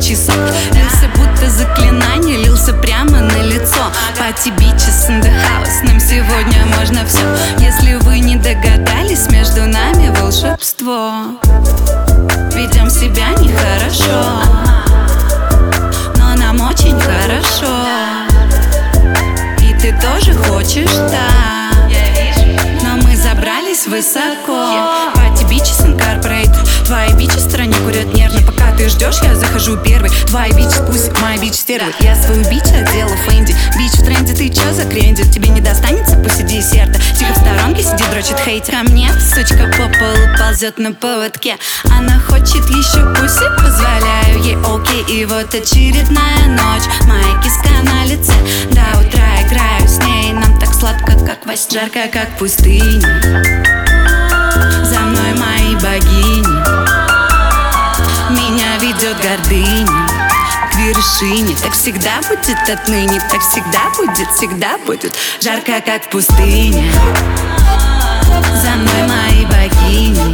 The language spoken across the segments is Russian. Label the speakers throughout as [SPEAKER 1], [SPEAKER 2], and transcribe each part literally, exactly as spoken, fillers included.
[SPEAKER 1] горячий сок. Лился будто заклинание, лился прямо на лицо. Party bitches in the house, нам сегодня можно все. Если вы не догадались, между нами волшебство. Ведем себя нехорошо, но нам очень хорошо. И ты тоже хочешь, да, но мы забрались высоко. Party bitches incorporate. Твои бичи в стороне курят нервно. Пока ты ждешь, я захожу первый. Твои бичи, пусть мои бичи стервы. Я свою бич одела Фэнди. Бич в тренде, ты чё за крендель? Тебе не достанется после десерта. Тихо в сторонке сидит, дрочит хейтер. Ко мне сучка по полу ползет на поводке. Она хочет еще пуси, позволяю ей окей. И вот очередная ночь, моя киска на лице. До утра играю с ней, нам так сладко, как во сне. Жарко, как пустыня. За мной мои богини. Меня ведет гордыня к вершине. Так всегда будет отныне, так всегда будет, всегда будет. Жарко, как в пустыне. За мной мои богини.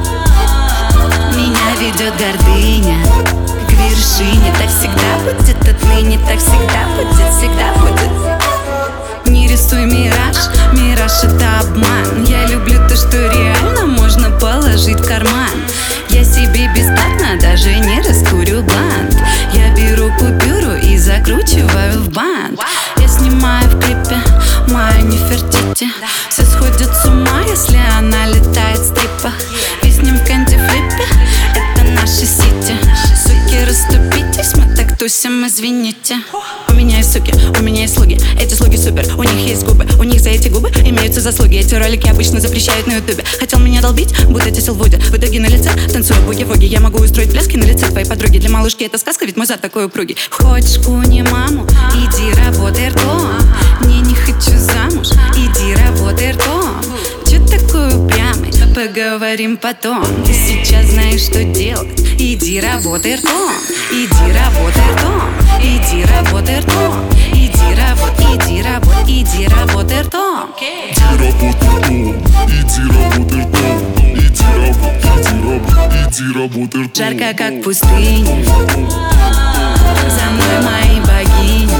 [SPEAKER 1] Меня ведет гордыня к вершине. Так всегда будет отныне, так всегда будет, всегда будет. Не рисуй мираж, мираж это обман. Я люблю то, что реально можно положить в карман. Я себе бесплатно даже не раскурю блант. Я беру купюру и закручиваю в бант. Я снимаю в клипе мою Нефертити. Все сходят с ума, если она летает в стрипах. Виснем в канди-флипе, это наши сити. Суки, расступитесь, мы так тусим, извините. У меня есть суки, у меня есть слуги. Эти слуги супер, у них есть губы. У них за эти губы имеются заслуги. Эти ролики обычно запрещают на ютубе. Хотел меня долбить, будто тесил Вуди. В итоге на лице танцую буги-вуги. Я могу устроить пляски на лице твоей подруги. Для малышки это сказка, ведь мой зад такой упругий. Хочешь куни маму? Иди работай ртом. Не, не хочу замуж. Иди работай ртом. Чё такой упрямый? Поговорим потом. Ты сейчас знаешь, что делать. Иди работай ртом. Иди работай ртом. Иди работай ртом. Иди работай, иди работай, иди работай ртом.
[SPEAKER 2] Иди работай ртом. Иди работай ртом. Иди работай, иди работай, иди работай ртом.
[SPEAKER 1] Жарко, как в пустыне. За мной мои богини.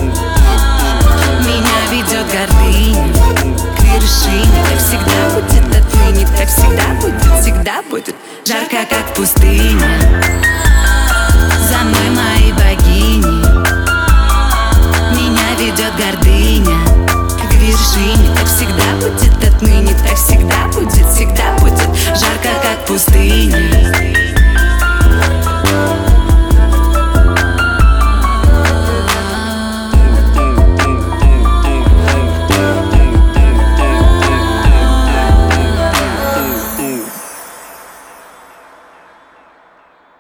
[SPEAKER 1] Меня ведет гордыня к вершине. Так всегда будет отныне, так всегда будет, всегда будет. Жарко, как в пустыне. За мной мои богини. Меня ведет гордыня к вершине. Так всегда будет отныне, так